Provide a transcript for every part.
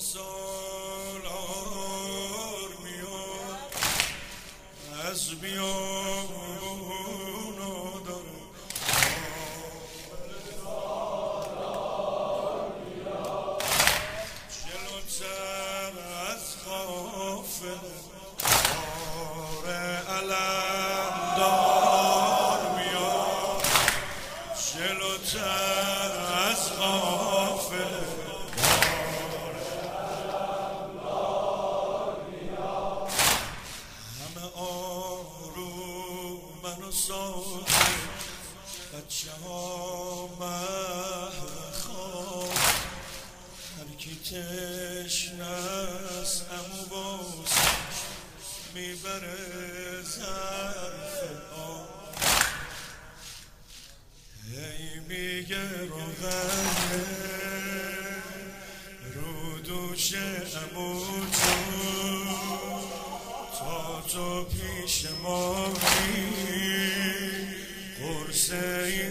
سالار میاد از بیابون و داره جلوتر از قافله بار علمدار میاد جلوتر از قافله بچه ها محو خواب هر کی تشنست امو باسش میبره ظرف آب هی میگه روغنه رو دوش امو جون تا تو پیش ما قرص این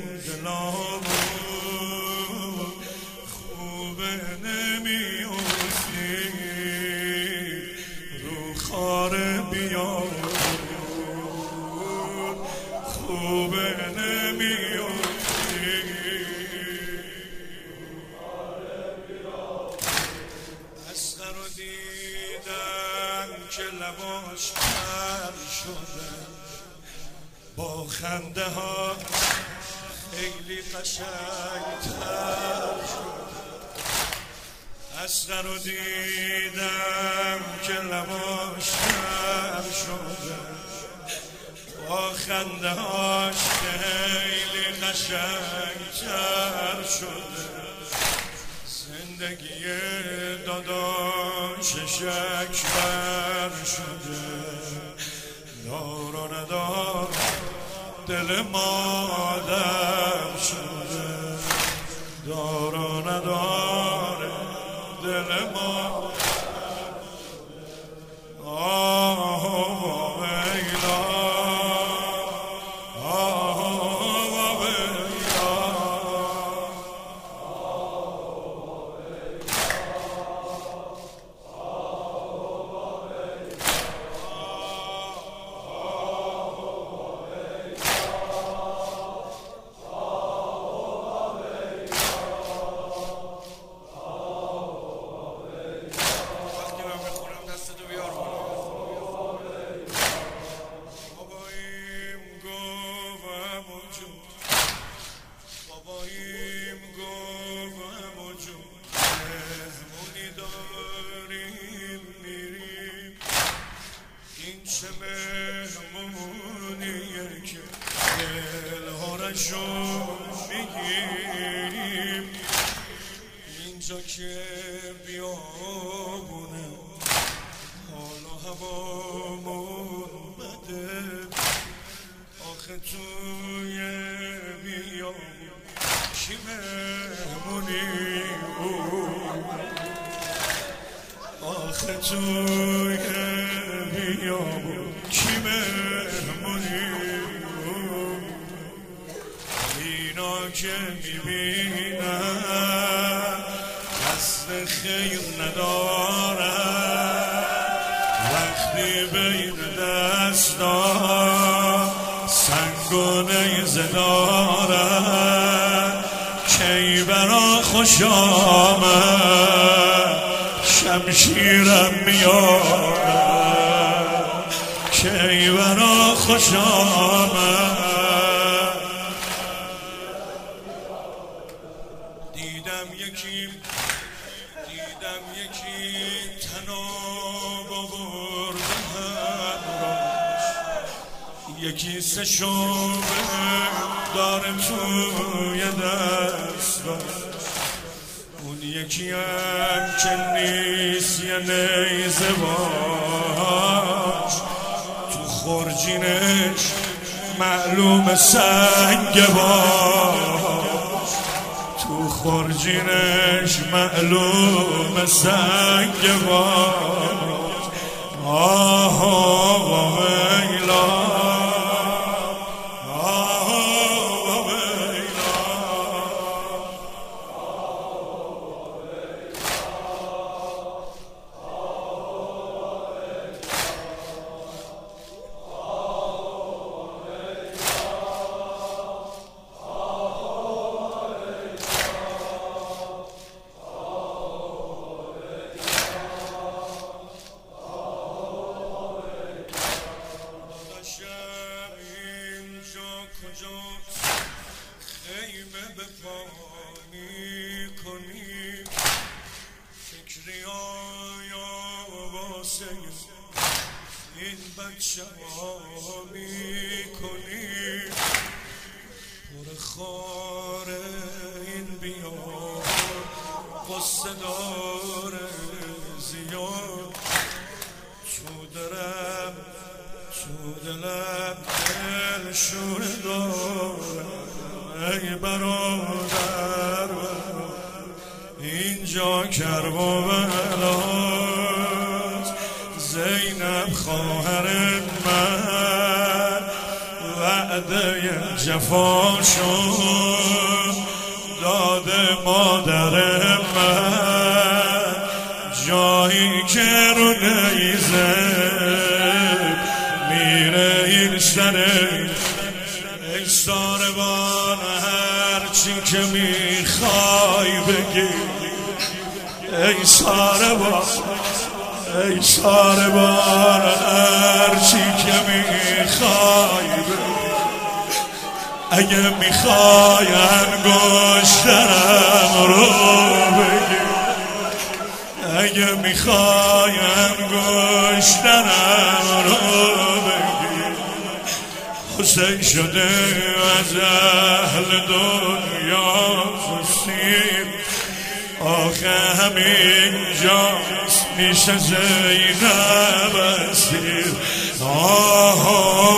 دلامون خوبه نمیافتی رو خار بیابون خوبه نمیافتی اصغر رو دیدم که لباش پر شده با خنده ها خیلی قشنگ‌تر شد اصغر رو دیدم که لباش تر شده با خنده هاش خیلی قشنگ‌تر شده زندگی داداشش اکبر شده دار و ندار دل مادر شده دار و نداره دل مادر آه ویلا آه ویلا باباییم گفتم و جون مهمونی داریم میریم این چه مهمونیه که دلهارشو میگیریم اینجا که بیابونه حال و هوامون بده آخه توی بیابون کی مهمونی آخه توی بیابون کی مهمونی اینا که میبینن قصد خیر ندارن وقتی بین دستان سنگ و نیزه دارن کی برا خوش آمد شمشیرم میارن کی برا خوش آمد دیدم یکی تناب آورده همراش یکی سه شعبه داره توی دستاش اون یکی هم که نیست یه نیزه باش تو خورجینش معلوم سنگ باش تو خورجینش معلوم سنگ باش آه ویلا کجاست خیمه به پا میکنی فکری آیا واسه این بچه ها میکنی پر خار این بیار قصه داره زیاد تو دلم دلشونه داره ای برادر اینجا کرب و بلاست زینب خواهر من وعده جفا شد داد مادر من جایی که رو نیزه میره این سره ای ساربان هرچی که میخوای بگی ای ساربان هرچی که میخوای بگی اگه میخوای انگشترم رو بگی اگه میخوای انگشترم رو بگی حسین شده از اهل دنیا سیر آخه همین جاست میشه زینب اسیر